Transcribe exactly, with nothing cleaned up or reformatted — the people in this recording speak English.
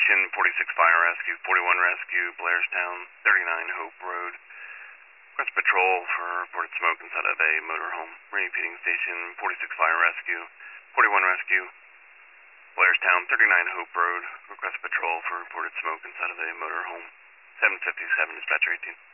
Station, forty-six Fire Rescue, forty-one Rescue, Blairstown, thirty-nine Hope Road. Request patrol for reported smoke inside of a motorhome. Repeating Station, forty-six Fire Rescue, forty-one Rescue, Blairstown, thirty-nine Hope Road. Request patrol for reported smoke inside of a motorhome. seven fifty-seven, dispatcher eighteen.